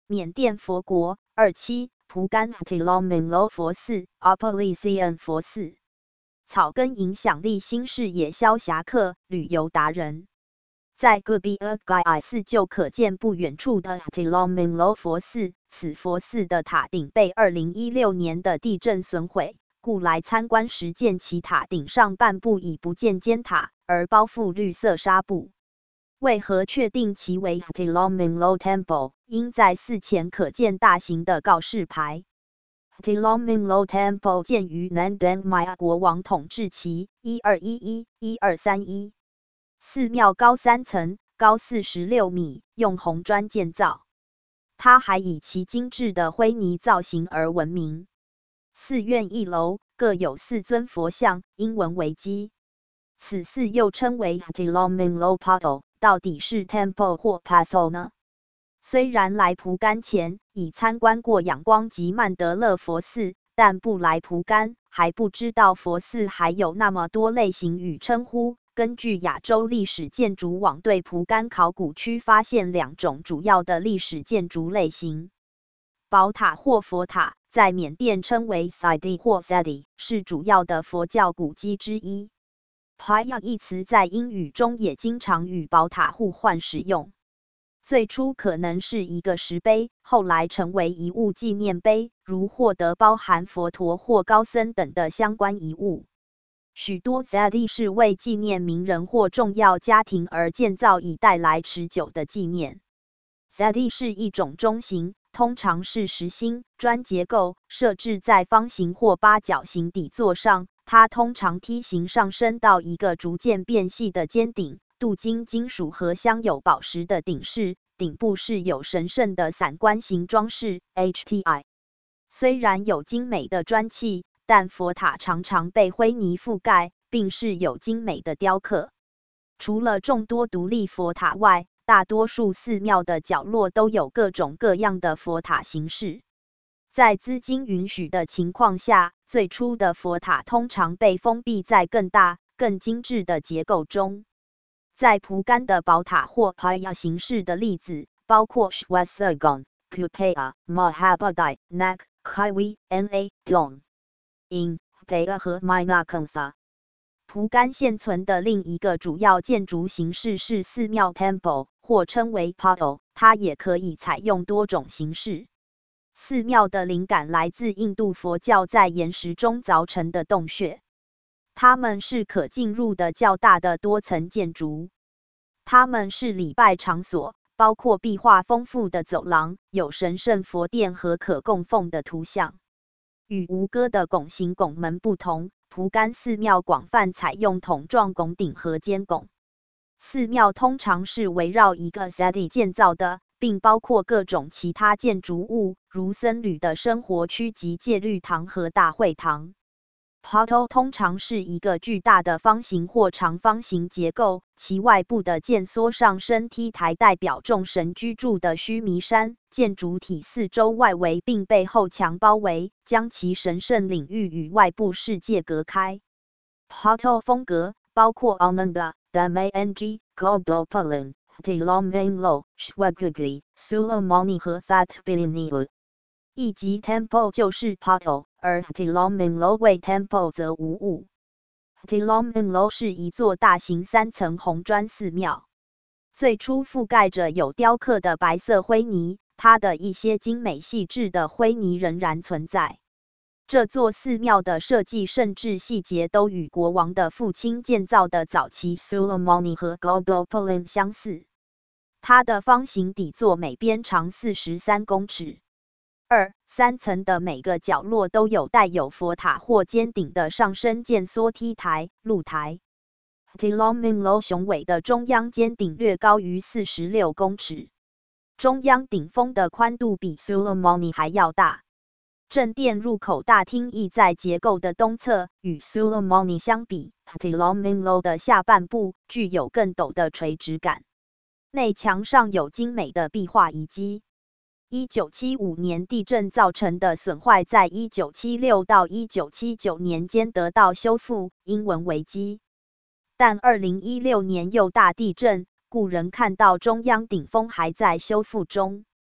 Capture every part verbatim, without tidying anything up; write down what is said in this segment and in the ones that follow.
缅甸佛国。二七蒲甘 Hatilominlo 佛寺 Apolisian 佛寺。草根影响力新视野消侠客、旅游达人。在戈壁尔盖寺就可见不远处的 Hatilominlo 佛寺，此佛寺的塔顶被二零一六年的地震损毁，故来参观时见其塔顶上半部已不见尖塔，而包覆绿色纱布。为何确定其为 Hatilominlo Temple？ 因在寺前可见大型的告示牌。Hatilominlo Temple 建于南丹玛亚国王统治期一二一一至一二三一，寺庙高三层，高四十六米，用红砖建造。它还以其精致的灰泥造型而闻名。寺院一楼各有四尊佛像，英文为基。此寺又称为 Hatilominlo Pato， 到底是 Temple 或 Pato 呢？虽然来蒲甘前已参观过仰光及曼德勒佛寺，但不来蒲甘还不知道佛寺还有那么多类型与称呼。根据亚洲历史建筑网对蒲甘考古区发现两种主要的历史建筑类型。宝塔或佛塔，在缅甸称为 Sidi 或 Sadi， 是主要的佛教古迹之一。Paya 一词在英语中也经常与宝塔互换使用。最初可能是一个石碑，后来成为遗物纪念碑，如获得包含佛陀或高僧等的相关遗物。许多 Sadi 是为纪念名人或重要家庭而建造，以带来持久的纪念。Sadi 是一种钟形，通常是实心砖结构，设置在方形或八角形底座上。它通常梯形上升到一个逐渐变细的尖顶，镀金金属和镶有宝石的顶饰，顶部是有神圣的散关形装饰 H T I。虽然有精美的砖砌，但佛塔常常被灰泥覆盖，并是有精美的雕刻。除了众多独立佛塔外，大多数寺庙的角落都有各种各样的佛塔形式。在资金允许的情况下，最初的佛塔通常被封闭在更大、更精致的结构中。在蒲甘的宝塔或 Paya 形式的例子包括 Shwetsagon、Pupaya、Mahabodhi、Nak、Kawi、Na、Dong。In Paya 和 Minakantha。蒲甘现存的另一个主要建筑形式是寺庙 Temple， 或称为 Pato， 它也可以采用多种形式。寺庙的灵感来自印度佛教在岩石中凿成的洞穴，它们是可进入的较大的多层建筑。它们是礼拜场所，包括壁画丰富的走廊，有神圣佛殿和可供奉的图像。与吴哥的拱形拱门不同，蒲甘寺庙广泛采用筒状拱顶和尖拱。寺庙通常是围绕一个 Sadi 建造的，并包括各种其他建筑物，如僧侣的生活区及戒律堂和大会堂。Pato 通常是一个巨大的方形或长方形结构，其外部的渐缩上升 T 台代表众神居住的须弥山。建筑体四周外围并被厚墙包围，将其神圣领域与外部世界隔开。Pato 风格包括 Ananda、Damayanti、Godopalan、Hatilominlo、Shwegugli、Sulomoni 和 Thatbiliniu。以及 Temple 就是 Pato， 而 Hatilominlo 为 Temple 则无误。Hatilominlo 是一座大型三层红砖寺庙，最初覆盖着有雕刻的白色灰泥，它的一些精美细致的灰泥仍然存在。这座寺庙的设计甚至细节都与国王的父亲建造的早期 Sulomoni 和 Godopalan 相似。它的方形底座每边长四十三公尺。二、三层的每个角落都有带有佛塔或尖顶的上升渐缩梯台、露台。Hatilominlo 雄伟的中央尖顶略高于四十六公尺，中央顶峰的宽度比 Sulomoni 还要大。正殿入口大厅亦在结构的东侧，与 Sulomoni 相比， Hatilominlo 的下半部具有更陡的垂直感。内墙上有精美的壁画遗迹。一九七五年地震造成的损坏在一九七六到一九七九年间得到修复，英文为基。但二零一六年又大地震，故仍看到中央顶峰还在修复中。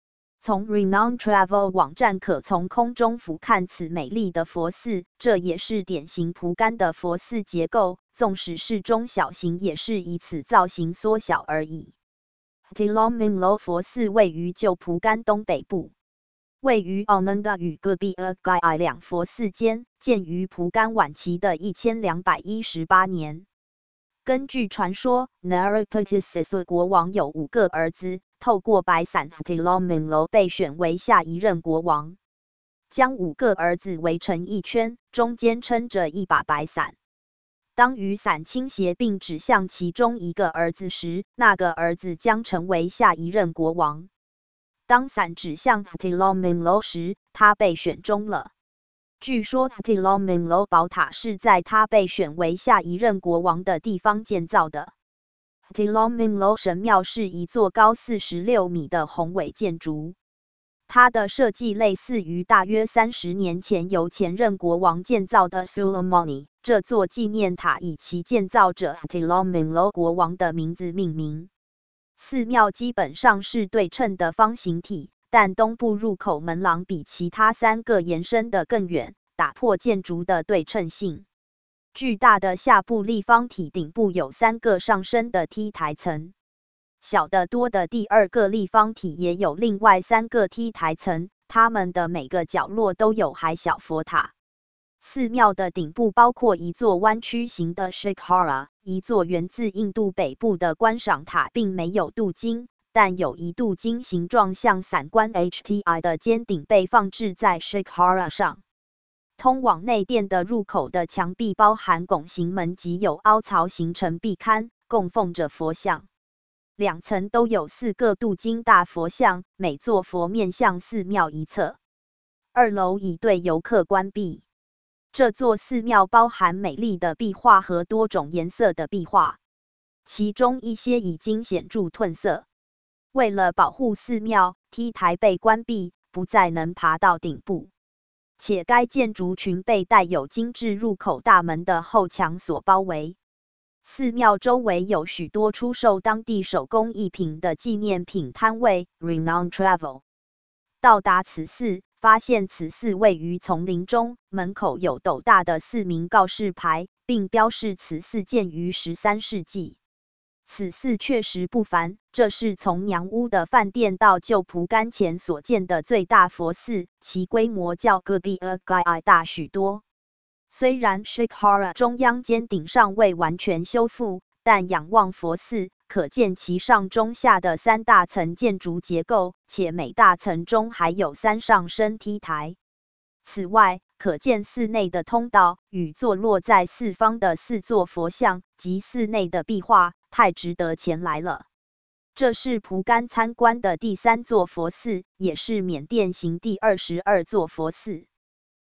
从 Renown Travel 网站可从空中俯瞰此美丽的佛寺，这也是典型蒲甘的佛寺结构，纵使是中小型也是以此造型缩小而已。Tilongminglo 佛寺位于旧蒲甘东北部，位于 Ananda 与 Garbhagya Gai 两佛寺间，建于蒲甘晚期的一千两百一十八年。根据传说 ，Narapatisasa 国王有五个儿子，透过白伞 Tilongminglo 被选为下一任国王，将五个儿子围成一圈，中间撑着一把白伞。当雨伞倾斜并指向其中一个儿子时，那个儿子将成为下一任国王。当伞指向 Tilongminglo 时，他被选中了。据说 Tilongminglo 宝塔是在他被选为下一任国王的地方建造的。Tilongminglo 神庙是一座高四十六米的宏伟建筑，它的设计类似于大约三十年前由前任国王建造的 Suleimani。这座纪念塔以其建造者 Tilongminglo 国王的名字命名。寺庙基本上是对称的方形体，但东部入口门廊比其他三个延伸得更远，打破建筑的对称性。巨大的下部立方体顶部有三个上升的 T 台层，小得多的第二个立方体也有另外三个 T 台层，它们的每个角落都有海小佛塔。寺庙的顶部包括一座弯曲形的 Shikhara， 一座源自印度北部的观赏塔，并没有镀金，但有一镀金形状像伞冠 H T I 的尖顶被放置在 Shikhara 上。通往内殿的入口的墙壁包含拱形门及有凹槽形成壁龛，供奉着佛像。两层都有四个镀金大佛像，每座佛面向寺庙一侧。二楼已对游客关闭。这座寺庙包含美丽的壁画和多种颜色的壁画，其中一些已经显著褪色。为了保护寺庙，T 台被关闭，不再能爬到顶部。且该建筑群被带有精致入口大门的后墙所包围。寺庙周围有许多出售当地手工艺品的纪念品摊位 Renown Travel。到达此寺，发现此寺位于丛林中，门口有斗大的寺名告示牌，并标示此寺建于十三世纪。此寺确实不凡，这是从娘屋的饭店到旧蒲甘前所建的最大佛寺，其规模较 Garbhagya Gai 大许多。虽然 Shikhara 中央尖顶尚未完全修复，但仰望佛寺，可见其上中下的三大层建筑结构，且每大层中还有三上升T台。此外，可见寺内的通道与坐落在四方的四座佛像及寺内的壁画，太值得前来了。这是蒲甘参观的第三座佛寺，也是缅甸行第二十二座佛寺。